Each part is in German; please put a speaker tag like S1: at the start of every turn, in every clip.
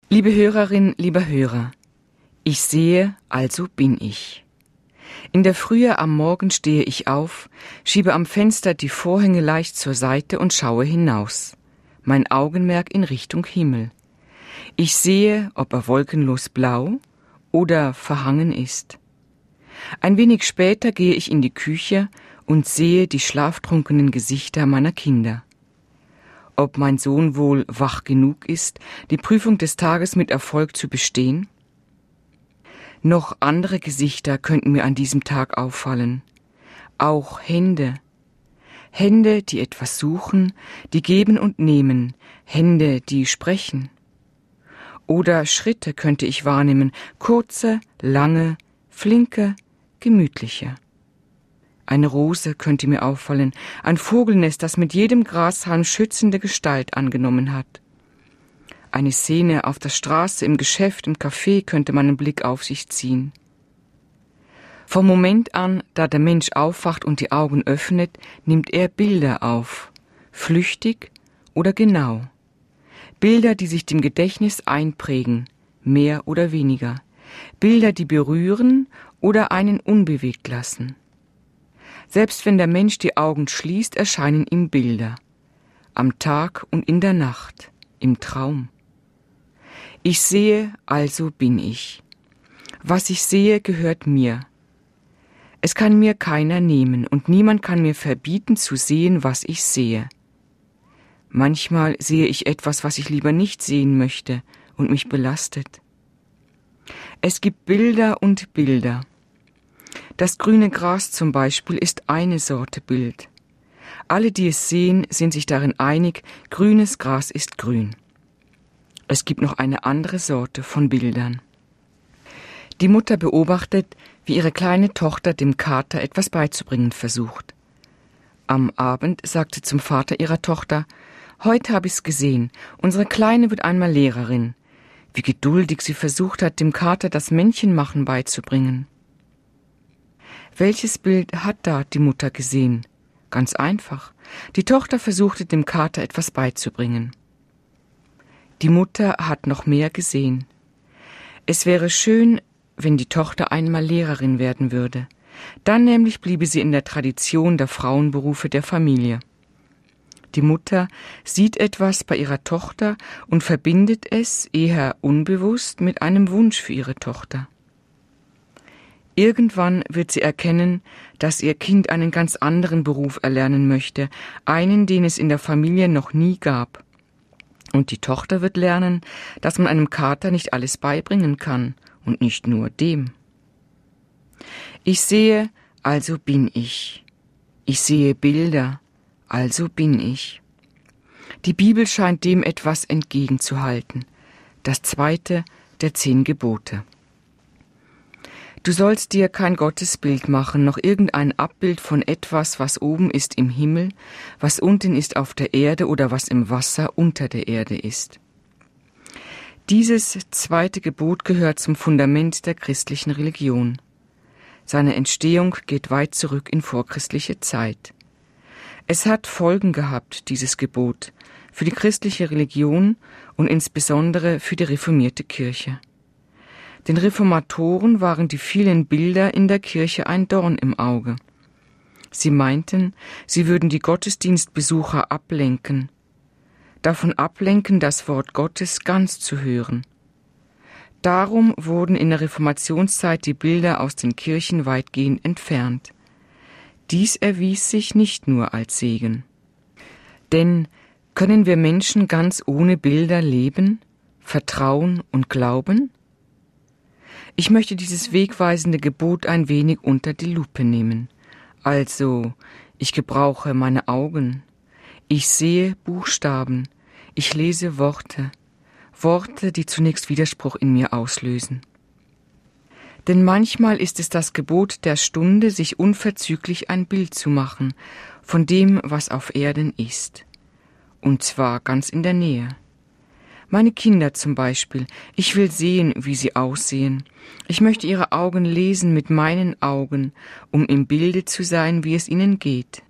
S1: Liebe Hörerin, lieber Hörer, ich sehe, also bin ich. In der Frühe am Morgen stehe ich auf, schiebe am Fenster die Vorhänge leicht zur Seite und schaue hinaus. Mein Augenmerk in Richtung Himmel. Ich sehe, ob er wolkenlos blau oder verhangen ist. Ein wenig später gehe ich in die Küche und sehe die schlaftrunkenen Gesichter meiner Kinder. Ob mein Sohn wohl wach genug ist, die Prüfung des Tages mit Erfolg zu bestehen? Noch andere Gesichter könnten mir an diesem Tag auffallen. Auch Hände. Hände, die etwas suchen, die geben und nehmen. Hände, die sprechen. Oder Schritte könnte ich wahrnehmen, kurze, lange, flinke, gemütliche. Eine Rose könnte mir auffallen, ein Vogelnest, das mit jedem Grashalm schützende Gestalt angenommen hat. Eine Szene auf der Straße, im Geschäft, im Café könnte meinen Blick auf sich ziehen. Vom Moment an, da der Mensch aufwacht und die Augen öffnet, nimmt er Bilder auf, flüchtig oder genau. Bilder, die sich dem Gedächtnis einprägen, mehr oder weniger. Bilder, die berühren oder einen unbewegt lassen. Selbst wenn der Mensch die Augen schließt, erscheinen ihm Bilder. Am Tag und in der Nacht, im Traum. Ich sehe, also bin ich. Was ich sehe, gehört mir. Es kann mir keiner nehmen und niemand kann mir verbieten zu sehen, was ich sehe. Manchmal sehe ich etwas, was ich lieber nicht sehen möchte und mich belastet. Es gibt Bilder und Bilder. Das grüne Gras zum Beispiel ist eine Sorte Bild. Alle, die es sehen, sind sich darin einig, grünes Gras ist grün. Es gibt noch eine andere Sorte von Bildern. Die Mutter beobachtet, wie ihre kleine Tochter dem Kater etwas beizubringen versucht. Am Abend sagt sie zum Vater ihrer Tochter: »Heute habe ich's gesehen, unsere Kleine wird einmal Lehrerin.« Wie geduldig sie versucht hat, dem Kater das Männchenmachen beizubringen. Welches Bild hat da die Mutter gesehen? Ganz einfach. Die Tochter versuchte dem Kater etwas beizubringen. Die Mutter hat noch mehr gesehen. Es wäre schön, wenn die Tochter einmal Lehrerin werden würde. Dann nämlich bliebe sie in der Tradition der Frauenberufe der Familie. Die Mutter sieht etwas bei ihrer Tochter und verbindet es, eher unbewusst, mit einem Wunsch für ihre Tochter. Irgendwann wird sie erkennen, dass ihr Kind einen ganz anderen Beruf erlernen möchte, einen, den es in der Familie noch nie gab. Und die Tochter wird lernen, dass man einem Kater nicht alles beibringen kann und nicht nur dem. Ich sehe, also bin ich. Ich sehe Bilder, also bin ich. Die Bibel scheint dem etwas entgegenzuhalten. Das zweite der 10 Gebote. Du sollst dir kein Gottesbild machen, noch irgendein Abbild von etwas, was oben ist im Himmel, was unten ist auf der Erde oder was im Wasser unter der Erde ist. Dieses zweite Gebot gehört zum Fundament der christlichen Religion. Seine Entstehung geht weit zurück in vorchristliche Zeit. Es hat Folgen gehabt, dieses Gebot, für die christliche Religion und insbesondere für die reformierte Kirche. Den Reformatoren waren die vielen Bilder in der Kirche ein Dorn im Auge. Sie meinten, sie würden die Gottesdienstbesucher ablenken, davon ablenken, das Wort Gottes ganz zu hören. Darum wurden in der Reformationszeit die Bilder aus den Kirchen weitgehend entfernt. Dies erwies sich nicht nur als Segen. Denn können wir Menschen ganz ohne Bilder leben, vertrauen und glauben? Ich möchte dieses wegweisende Gebot ein wenig unter die Lupe nehmen. Also, ich gebrauche meine Augen. Ich sehe Buchstaben. Ich lese Worte. Worte, die zunächst Widerspruch in mir auslösen. Denn manchmal ist es das Gebot der Stunde, sich unverzüglich ein Bild zu machen von dem, was auf Erden ist. Und zwar ganz in der Nähe. Meine Kinder zum Beispiel, ich will sehen, wie sie aussehen. Ich möchte ihre Augen lesen mit meinen Augen, um im Bilde zu sein, wie es ihnen geht.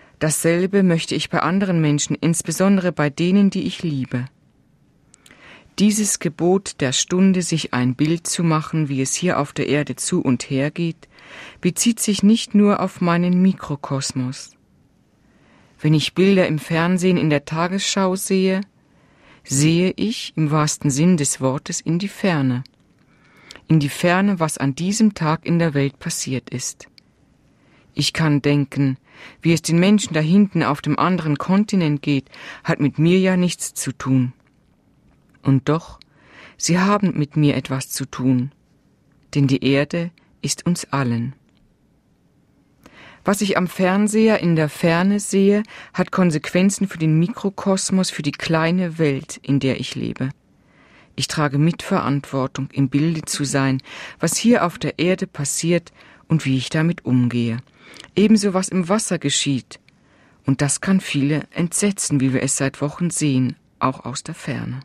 S1: Dasselbe möchte ich bei anderen Menschen, insbesondere bei denen, die ich liebe. Dieses Gebot der Stunde, sich ein Bild zu machen, wie es hier auf der Erde zu und her geht, bezieht sich nicht nur auf meinen Mikrokosmos. Wenn ich Bilder im Fernsehen in der Tagesschau sehe, sehe ich im wahrsten Sinn des Wortes in die Ferne. In die Ferne, was an diesem Tag in der Welt passiert ist. Ich kann denken, wie es den Menschen da hinten auf dem anderen Kontinent geht, hat mit mir ja nichts zu tun. Und doch, sie haben mit mir etwas zu tun, denn die Erde ist uns allen. Was ich am Fernseher in der Ferne sehe, hat Konsequenzen für den Mikrokosmos, für die kleine Welt, in der ich lebe. Ich trage Mitverantwortung, im Bilde zu sein, was hier auf der Erde passiert und wie ich damit umgehe. Ebenso was im Wasser geschieht. Und das kann viele entsetzen, wie wir es seit Wochen sehen, auch aus der Ferne.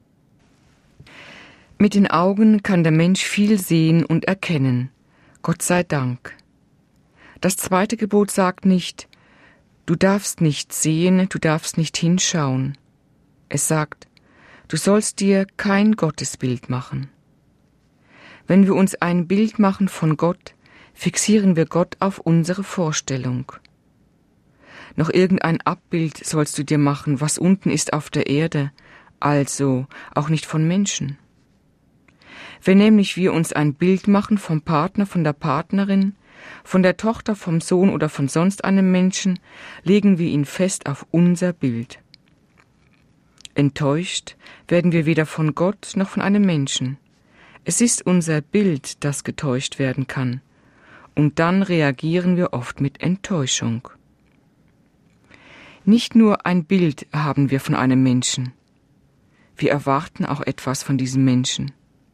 S1: Mit den Augen kann der Mensch viel sehen und erkennen. Gott sei Dank. Das zweite Gebot sagt nicht, du darfst nicht sehen, du darfst nicht hinschauen. Es sagt, du sollst dir kein Gottesbild machen. Wenn wir uns ein Bild machen von Gott, fixieren wir Gott auf unsere Vorstellung. Noch irgendein Abbild sollst du dir machen, was unten ist auf der Erde, also auch nicht von Menschen. Wenn nämlich wir uns ein Bild machen vom Partner, von der Partnerin, von der Tochter, vom Sohn oder von sonst einem Menschen, legen wir ihn fest auf unser Bild. Enttäuscht werden wir weder von Gott noch von einem Menschen. Es ist unser Bild, das getäuscht werden kann. Und dann reagieren wir oft mit Enttäuschung. Nicht nur ein Bild haben wir von einem Menschen. Wir erwarten auch etwas von diesem Menschen.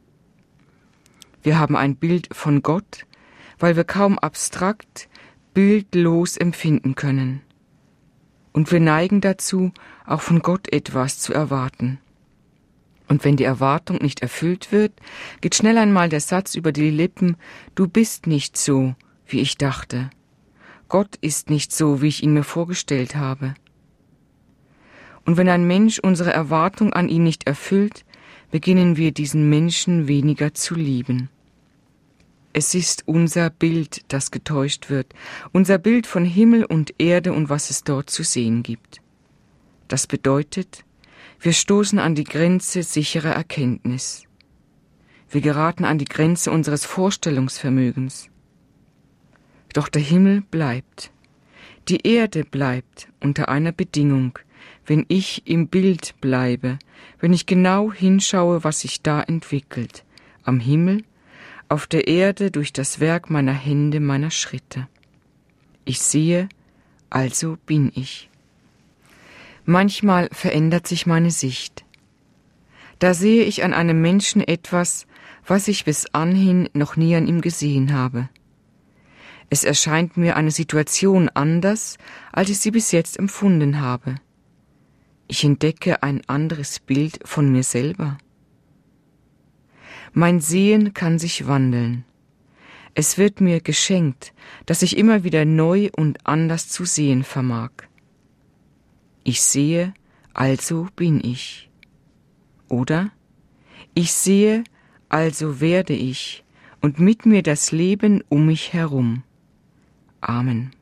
S1: Wir haben ein Bild von Gott, weil wir kaum abstrakt, bildlos empfinden können. Und wir neigen dazu, auch von Gott etwas zu erwarten. Und wenn die Erwartung nicht erfüllt wird, geht schnell einmal der Satz über die Lippen, du bist nicht so, wie ich dachte. Gott ist nicht so, wie ich ihn mir vorgestellt habe. Und wenn ein Mensch unsere Erwartung an ihn nicht erfüllt, beginnen wir diesen Menschen weniger zu lieben. Es ist unser Bild, das getäuscht wird, unser Bild von Himmel und Erde und was es dort zu sehen gibt. Das bedeutet, wir stoßen an die Grenze sicherer Erkenntnis. Wir geraten an die Grenze unseres Vorstellungsvermögens. Doch der Himmel bleibt. Die Erde bleibt unter einer Bedingung, wenn ich im Bild bleibe, wenn ich genau hinschaue, was sich da entwickelt, am Himmel, auf der Erde durch das Werk meiner Hände, meiner Schritte. Ich sehe, also bin ich. Manchmal verändert sich meine Sicht. Da sehe ich an einem Menschen etwas, was ich bis anhin noch nie an ihm gesehen habe. Es erscheint mir eine Situation anders, als ich sie bis jetzt empfunden habe. Ich entdecke ein anderes Bild von mir selber. Mein Sehen kann sich wandeln. Es wird mir geschenkt, dass ich immer wieder neu und anders zu sehen vermag. Ich sehe, also bin ich. Oder? Ich sehe, also werde ich, und mit mir das Leben um mich herum. Amen.